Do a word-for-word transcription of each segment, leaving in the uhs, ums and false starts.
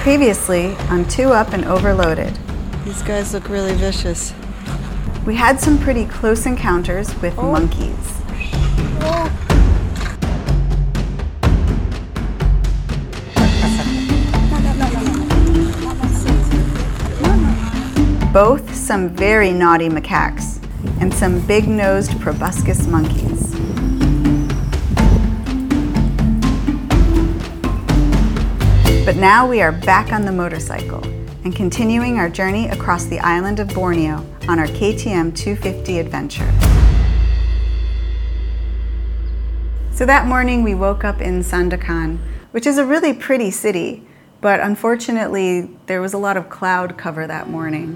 Previously on Two Up and Overloaded. These guys look really vicious. We had some pretty close encounters with oh. monkeys. Oh. Both some very naughty macaques and some big-nosed proboscis monkeys. But now we are back on the motorcycle and continuing our journey across the island of Borneo on our K T M two fifty adventure. So that morning we woke up in Sandakan, which is a really pretty city, but unfortunately there was a lot of cloud cover that morning.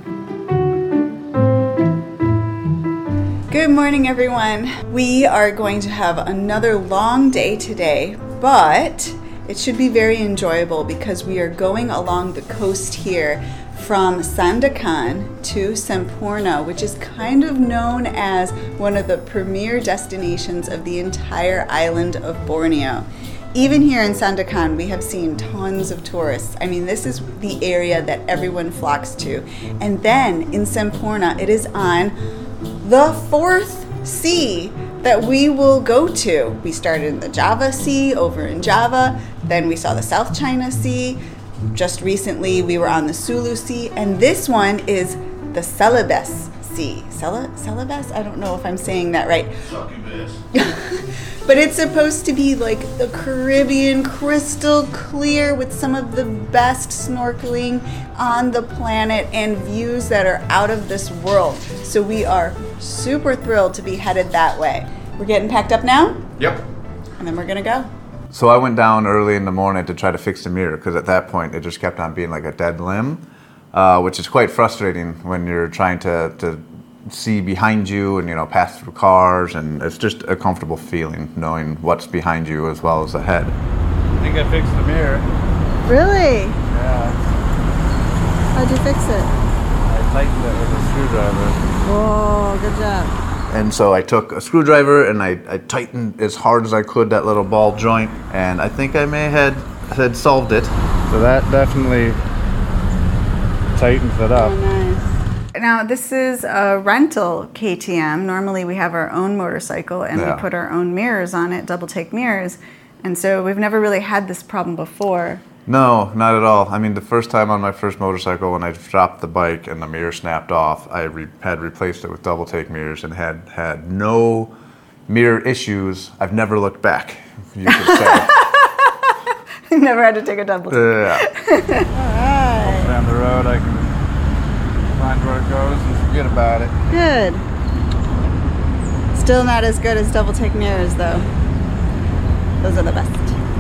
Good morning, everyone. We are going to have another long day today, but it should be very enjoyable because we are going along the coast here from Sandakan to Semporna, which is kind of known as one of the premier destinations of the entire island of Borneo. Even here in Sandakan, we have seen tons of tourists. I mean, this is the area that everyone flocks to. And then in Semporna, it is on the fourth sea that we will go to. We started in the Java Sea over in Java, then we saw the South China Sea. Just recently we were on the Sulu Sea, and this one is the Celebes Sea. Cele- Celebes? I don't know if I'm saying that right. But it's supposed to be like the Caribbean, crystal clear with some of the best snorkeling on the planet and views that are out of this world. So we are super thrilled to be headed that way. We're getting packed up now? Yep. And then we're gonna go. So I went down early in the morning to try to fix the mirror because at that point it just kept on being like a dead limb, uh, which is quite frustrating when you're trying to, to see behind you and, you know, pass through cars, and it's just a comfortable feeling knowing what's behind you as well as ahead. I think I fixed the mirror. Really? Yeah. How'd you fix it? I tightened it with a screwdriver. Whoa, good job. And so I took a screwdriver and I, I tightened as hard as I could that little ball joint, and I think I may have had, had solved it. So that definitely tightens it up. Oh, nice. Now, this is a rental K T M. Normally we have our own motorcycle and yeah. we put our own mirrors on it, double take mirrors. And so we've never really had this problem before. No, not at all. I mean, the first time on my first motorcycle, when I dropped the bike and the mirror snapped off, I re- had replaced it with double take mirrors and had had no mirror issues. I've never looked back, you could say. Never had to take a double take. Yeah. All right. Down the road, I can find where it goes and forget about it. Good. Still not as good as double take mirrors, though. Those are the best.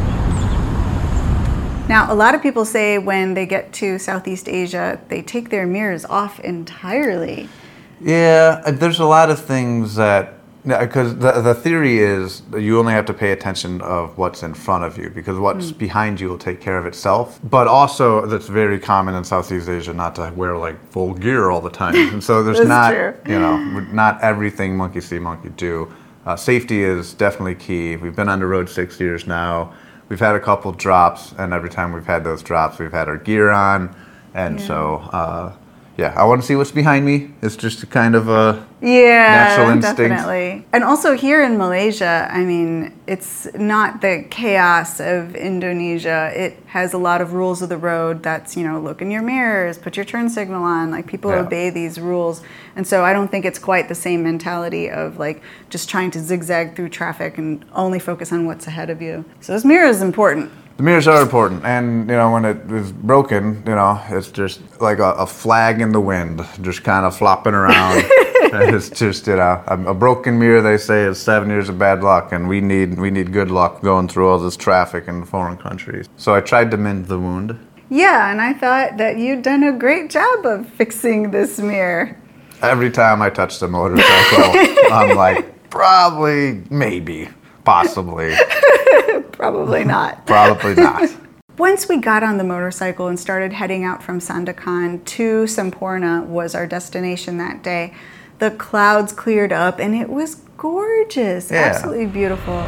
Now, a lot of people say when they get to Southeast Asia, they take their mirrors off entirely. Yeah, there's a lot of things that, because the the theory is that you only have to pay attention of what's in front of you, because what's mm. behind you will take care of itself. But also, that's very common in Southeast Asia not to wear like full gear all the time. And so there's not, true. you know, not everything monkey see, monkey do. Uh, safety is definitely key. We've been on the road six years now. We've had a couple drops, and every time we've had those drops, we've had our gear on, and yeah. so, uh, yeah, I want to see what's behind me. It's just a kind of a yeah, natural instinct. Definitely. And also here in Malaysia, I mean, it's not the chaos of Indonesia. It has a lot of rules of the road. That's, you know, look in your mirrors, put your turn signal on. Like, people yeah. obey these rules. And so I don't think it's quite the same mentality of, like, just trying to zigzag through traffic and only focus on what's ahead of you. So this mirror is important. The mirrors are important, and, you know, when it is broken, you know, it's just like a, a flag in the wind, just kind of flopping around. It's just, you know, a, a broken mirror, they say, is seven years of bad luck, and we need we need good luck going through all this traffic in foreign countries. So I tried to mend the wound. Yeah, and I thought that you'd done a great job of fixing this mirror. Every time I touch the motorcycle, I'm like, probably, maybe, possibly. Probably not. Probably not. Once we got on the motorcycle and started heading out from Sandakan to Semporna was our destination that day, the clouds cleared up and it was gorgeous. Yeah. Absolutely beautiful.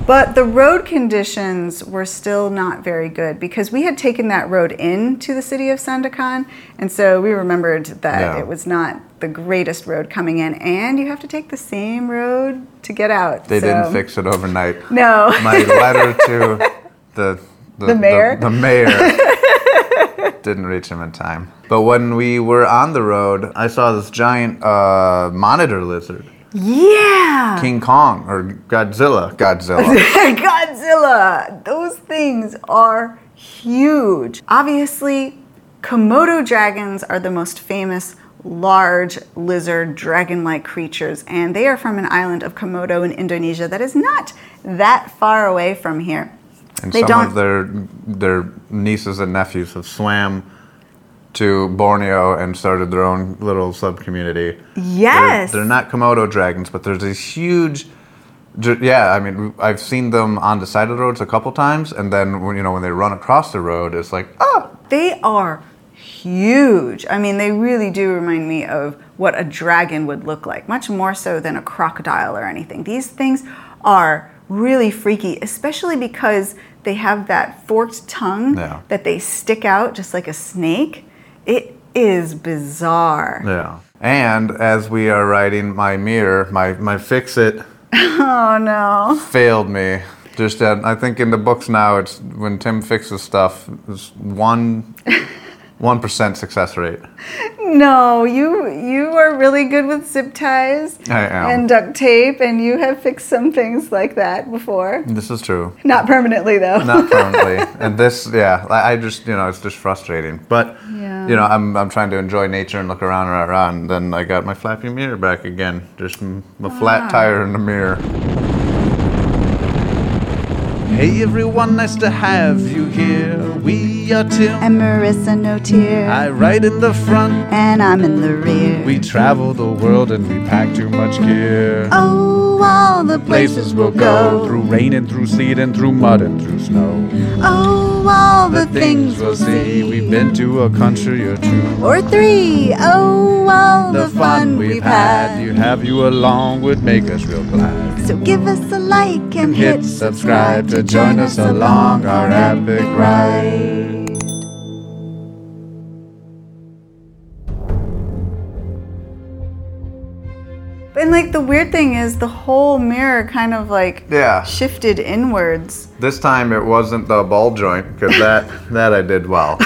But the road conditions were still not very good because we had taken that road into the city of Sandakan, and so we remembered that Yeah. it was not the greatest road coming in, and you have to take the same road to get out. They so. didn't fix it overnight. No. My letter to the the, The mayor? the, the mayor didn't reach him in time. But when we were on the road, I saw this giant uh, monitor lizard. Yeah. King Kong or Godzilla. Godzilla. Godzilla. Those things are huge. Obviously, Komodo dragons are the most famous large lizard dragon-like creatures, and they are from an island of Komodo in Indonesia that is not that far away from here. And They some don't- of their their nieces and nephews have swam to Borneo and started their own little sub-community. Yes. They're, they're not Komodo dragons, but there's these huge... ju- Yeah, I mean, I've seen them on the side of the roads a couple times, and then when you know when they run across the road, it's like, oh, They are huge. I mean, they really do remind me of what a dragon would look like, much more so than a crocodile or anything. These things are really freaky, especially because they have that forked tongue Yeah. that they stick out just like a snake. It is bizarre. yeah. And as we are riding, my mirror, my my fix-it Oh no. failed me. Just that I think in the books now, it's when Tim fixes stuff, it's one one percent success rate. No, you you are really good with zip ties I am. and duct tape, and you have fixed some things like that before. This is true. Not permanently though. Not permanently. And this, yeah, I, I just, you know, it's just frustrating. But, Yeah. you know, I'm I'm trying to enjoy nature and look around and around. And then I got my flappy mirror back again. Just m- a flat tire in the mirror. Hey everyone, nice to have you here. We are Tim. I'm Marissa No Tear, I ride in the front. and I'm in the rear. We travel the world and we pack too much gear. Oh, all the places we'll go. through rain and through sleet and through mud and through snow. Oh, all the things we'll see. We've been to a country or two. Or three. Oh, all the fun we've had. You have you along would make us real glad. So give us a like and Hit subscribe to join us along our epic ride. And like the weird thing is the whole mirror kind of like Yeah. shifted inwards. This time it wasn't the ball joint because that that I did well.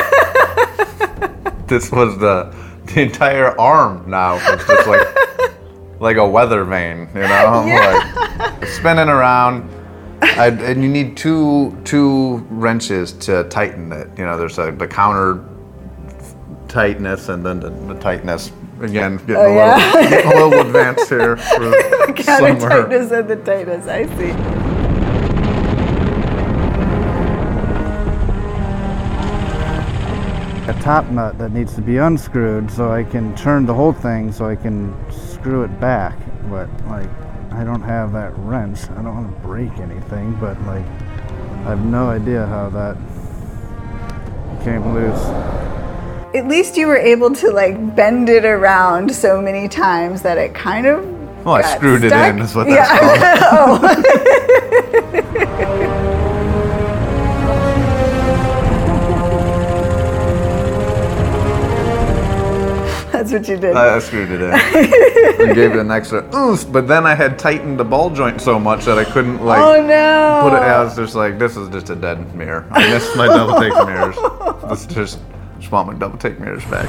This was the the entire arm now. It's just like like a weather vane, you know, like spinning around. I, and you need two two wrenches to tighten it. You know, there's a, the counter tightness and then the, the tightness. Again, getting, Oh, a, yeah. little, getting a little advanced here. For Counter somewhere. tightness and the tightness, I see. A top nut that needs to be unscrewed so I can turn the whole thing so I can screw it back. But like, I don't have that wrench. I don't want to break anything, but like, I have no idea how that came loose. At least you were able to like bend it around so many times that it kind of Well, I got screwed it stuck. in, is what that's Yeah. called. That's what you did. I I screwed it in and gave it an extra oof, but then I had tightened the ball joint so much that I couldn't like oh no. put it. I was just like, this is just a dead mirror. I missed my double take mirrors. Let's just, just want my double take mirrors back.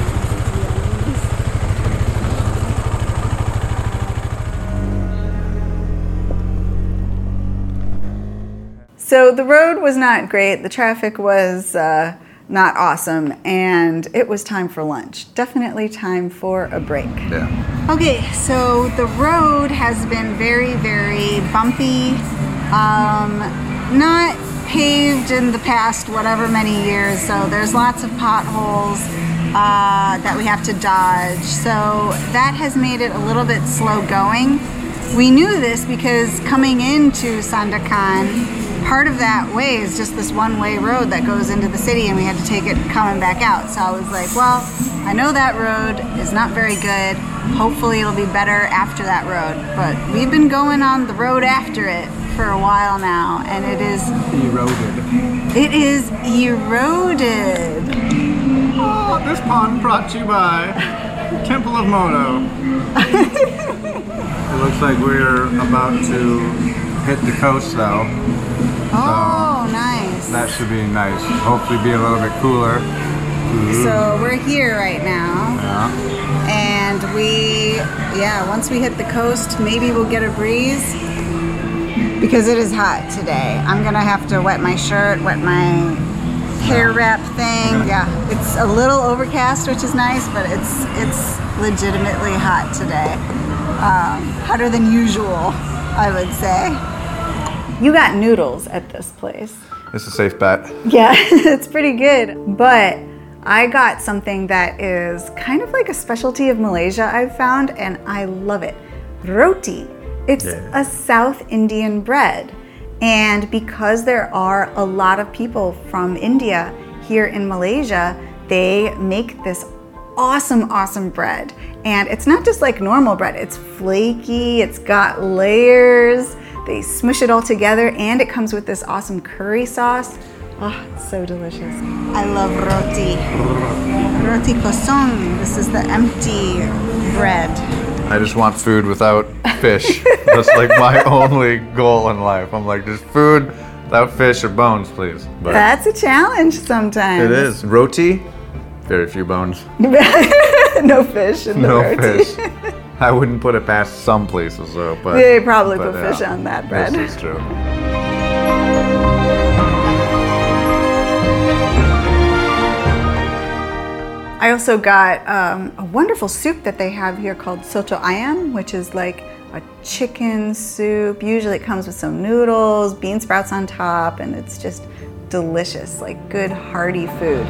So the road was not great. The traffic was uh, not awesome, and it was time for lunch. Definitely time for a break. Yeah. Okay, so the road has been very, very bumpy, um, not paved in the past whatever many years, so there's lots of potholes uh, that we have to dodge. So that has made it a little bit slow going. We knew this because coming into Sandakan, part of that way is just this one-way road that goes into the city, and we had to take it coming back out. So I was like, well, I know that road is not very good. Hopefully it'll be better after that road. But we've been going on the road after it for a while now, and it is Eroded. it is eroded. Oh, this pond brought to you by Temple of Moto. It looks like we're about to hit the coast though. Oh, nice. That should be nice. Hopefully be a little bit cooler. So we're here right now, Yeah. and we, yeah, once we hit the coast, maybe we'll get a breeze, because it is hot today. I'm gonna have to wet my shirt, wet my hair wrap thing. Yeah, it's a little overcast, which is nice, but it's it's legitimately hot today. Um, hotter than usual, I would say. You got noodles at this place. It's a safe bet. Yeah, it's pretty good. But I got something that is kind of like a specialty of Malaysia, I've found, and I love it. Roti. It's Yeah. a South Indian bread. And because there are a lot of people from India here in Malaysia, they make this awesome, awesome bread. And it's not just like normal bread, it's flaky, it's got layers. They smush it all together, and it comes with this awesome curry sauce. Oh, it's so delicious. I love roti. Roti kosong. This is the empty bread. I just want food without fish. That's like my only goal in life. I'm like, just food without fish or bones, please. But That's a challenge sometimes. it is. Roti, very few bones. No fish in the No roti. fish. I wouldn't put it past some places though. But They probably but, put yeah, fish on that bread. This is true. I also got um, a wonderful soup that they have here called soto ayam, which is like a chicken soup. Usually it comes with some noodles, bean sprouts on top, and it's just delicious, like good hearty food.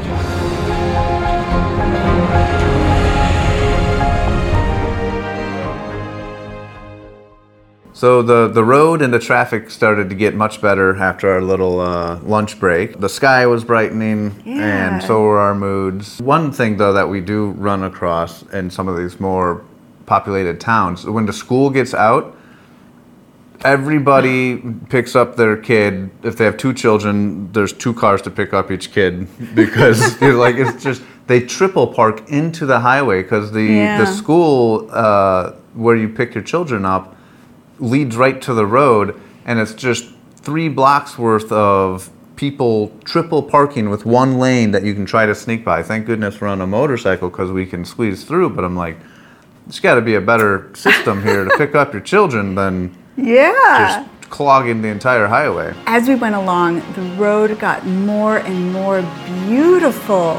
So the, the road and the traffic started to get much better after our little uh, lunch break. The sky was brightening, Yeah. and so were our moods. One thing, though, that we do run across in some of these more populated towns, when the school gets out, everybody picks up their kid. If they have two children, there's two cars to pick up each kid, because you're like it's just they triple park into the highway because the Yeah. the school uh, where you pick your children up leads right to the road, and it's just three blocks worth of people triple parking with one lane that you can try to sneak by. Thank goodness we're on a motorcycle because we can squeeze through, but I'm like, there's got to be a better system here to pick up your children than Yeah. just clogging the entire highway. As we went along, the road got more and more beautiful.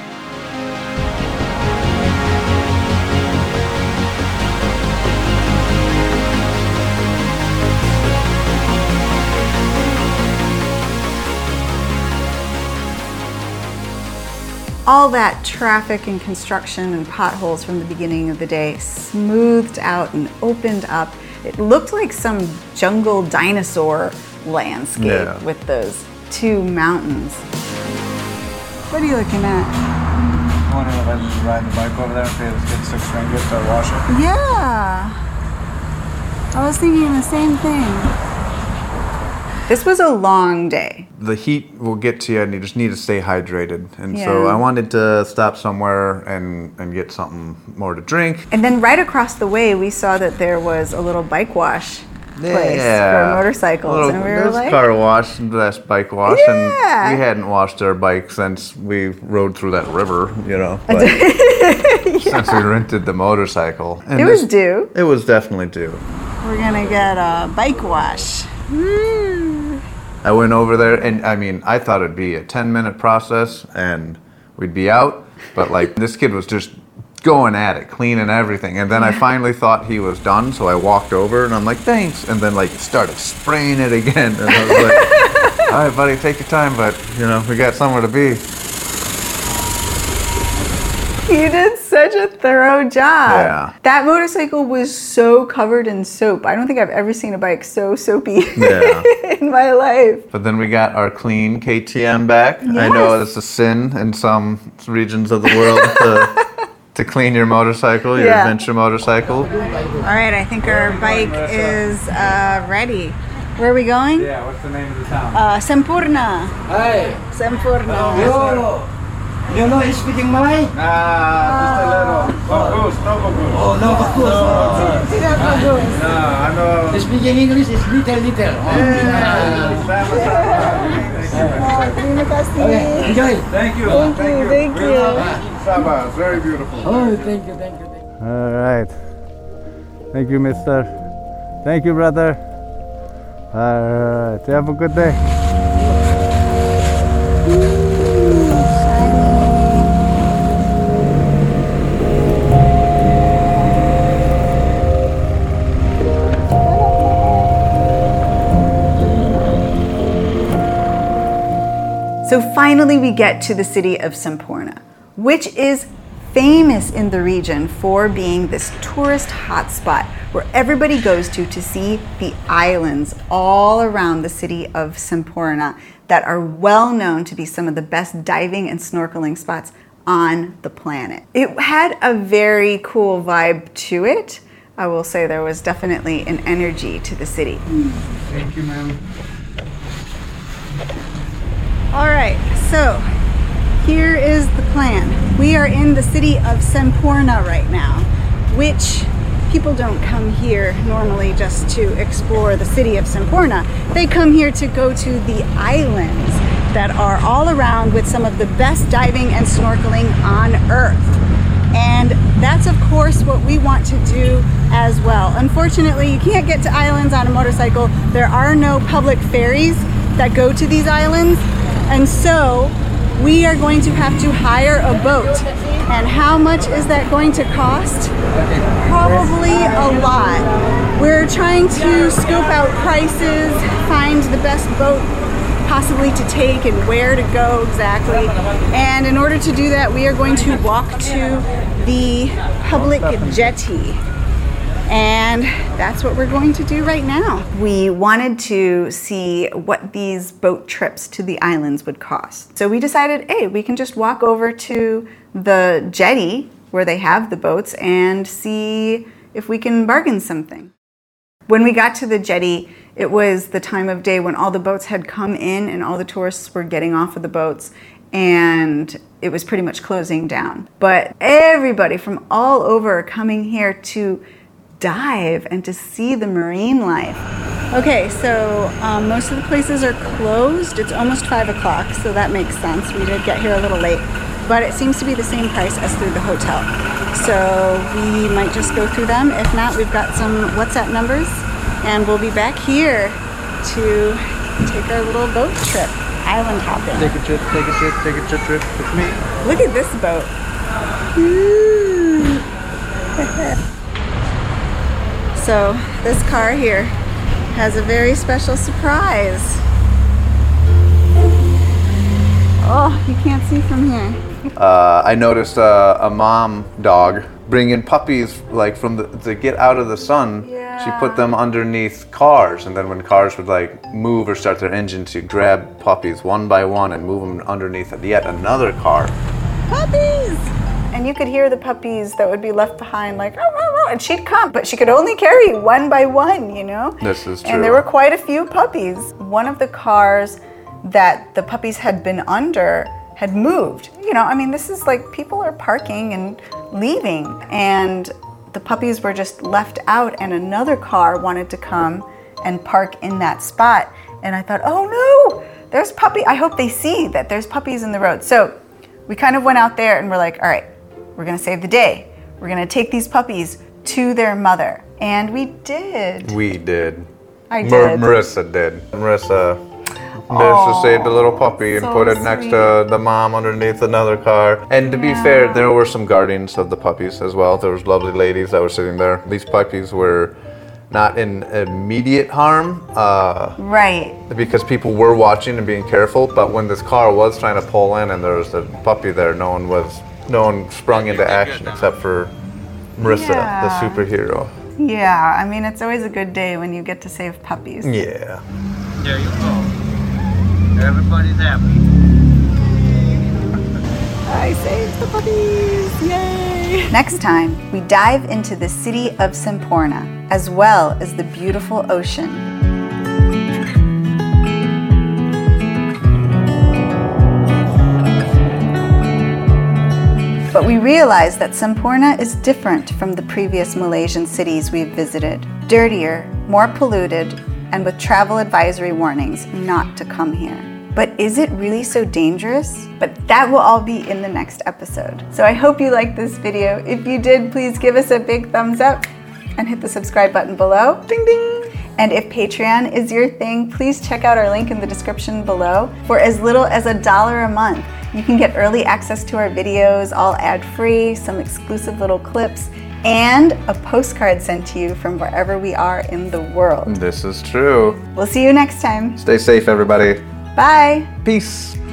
All that traffic and construction and potholes from the beginning of the day smoothed out and opened up. It looked like some jungle dinosaur landscape Yeah. with those two mountains. What are you looking at? I wonder if I just ride the bike over there and pay this kid six ringgit to wash it. Yeah, I was thinking the same thing. This was a long day. The heat will get to you, and you just need to stay hydrated. And so Yeah. I wanted to stop somewhere and, and get something more to drink. And then right across the way, we saw that there was a little bike wash place for motorcycles. A little, and we were there's like, car wash and that's bike wash. Yeah. And we hadn't washed our bike since we rode through that river, you know. But since we rented the motorcycle. And it was this- due. It was definitely due. We're gonna get a bike wash. Woo. I went over there, and I mean, I thought it'd be a ten minute process and we'd be out, but like this kid was just going at it, cleaning everything. And then I finally thought he was done, so I walked over and I'm like, thanks. And then like started spraying it again. And I was like, all right, buddy, take your time, but you know, we got somewhere to be. You did such a thorough job. Yeah. That motorcycle was so covered in soap. I don't think I've ever seen a bike so soapy Yeah. in my life. But then we got our clean K T M back. I know Yes. it's a sin in some regions of the world to, to clean your motorcycle, your Yeah. adventure motorcycle. All right, I think our bike is uh, ready. Where are we going? Yeah, what's the name of the town? Uh, Sempurna. Hi. Sempurna. Yo. You know speaking Malay? Nah, just a little. Bagus, no bagus. Oh, no, of course. Tidak bagus. Nah, I know. Speaking English is little, little. Oh, Oh, terima kasih. okay, enjoy. Thank you. Thank you, thank you. Sabah, very beautiful. Oh, thank you, thank you. Thank you. All right. Thank you, mister. Thank you, brother. All right. Have a good day. So finally we get to the city of Semporna, which is famous in the region for being this tourist hotspot where everybody goes to to see the islands all around the city of Semporna that are well known to be some of the best diving and snorkeling spots on the planet. It had a very cool vibe to it. I will say there was definitely an energy to the city. Thank you, ma'am. All right, so here is the plan. We are in the city of Semporna right now, which people don't come here normally just to explore the city of Semporna. They come here to go to the islands that are all around with some of the best diving and snorkeling on Earth. And that's of course what we want to do as well. Unfortunately, you can't get to islands on a motorcycle. There are no public ferries that go to these islands. And so we are going to have to hire a boat. And how much is that going to cost? Probably a lot. We're trying to scope out prices, find the best boat possibly to take and where to go exactly. And in order to do that, we are going to walk to the public jetty. And that's what we're going to do right now. We wanted to see what these boat trips to the islands would cost. So we decided, hey, we can just walk over to the jetty where they have the boats and see if we can bargain something. When we got to the jetty, it was the time of day when all the boats had come in and all the tourists were getting off of the boats, and it was pretty much closing down. But everybody from all over are coming here to dive and to see the marine life. Okay, so um, most of the places are closed. It's almost five o'clock, so that makes sense. We did get here a little late, but it seems to be the same price as through the hotel. So we might just go through them. If not, we've got some WhatsApp numbers, and we'll be back here to take our little boat trip, island hopping. Take a trip, take a trip, take a trip, trip with me. Look at this boat. Ooh. So this car here has a very special surprise. Oh, you can't see from here. Uh, I noticed uh, a mom dog bringing puppies, like from the to get out of the sun. Yeah. She put them underneath cars, and then when cars would like move or start their engine, to grab puppies one by one and move them underneath yet another car. Puppies! And you could hear the puppies that would be left behind, like, oh, oh, oh, and she'd come, but she could only carry one by one, you know? This is true. And there were quite a few puppies. One of the cars that the puppies had been under had moved. You know, I mean, this is like people are parking and leaving, and the puppies were just left out, and another car wanted to come and park in that spot. And I thought, oh no, there's puppy. I hope they see that there's puppies in the road. So we kind of went out there and we're like, all right, we're gonna save the day. We're gonna take these puppies to their mother. And we did. We did. I did. Mar- Marissa did. Marissa, Marissa saved a little puppy and so put it next sweet. to the mom underneath another car. And to be Yeah. fair, there were some guardians of the puppies as well. There was lovely ladies that were sitting there. These puppies were not in immediate harm, uh, Right. because people were watching and being careful. But when this car was trying to pull in and there was a puppy there, no one was, no one sprung into action except for Marissa, Yeah. the superhero. Yeah, I mean, it's always a good day when you get to save puppies. Yeah. There you go. Everybody's happy. I saved the puppies! Yay! Next time, we dive into the city of Semporna, as well as the beautiful ocean. But we realized that Semporna is different from the previous Malaysian cities we've visited. Dirtier, more polluted, and with travel advisory warnings not to come here. But is it really so dangerous? But that will all be in the next episode. So I hope you liked this video. If you did, please give us a big thumbs up and hit the subscribe button below. Ding ding! And if Patreon is your thing, please check out our link in the description below. For as little as a dollar a month, you can get early access to our videos, all ad-free, some exclusive little clips, and a postcard sent to you from wherever we are in the world. This is true. We'll see you next time. Stay safe, everybody. Bye. Peace.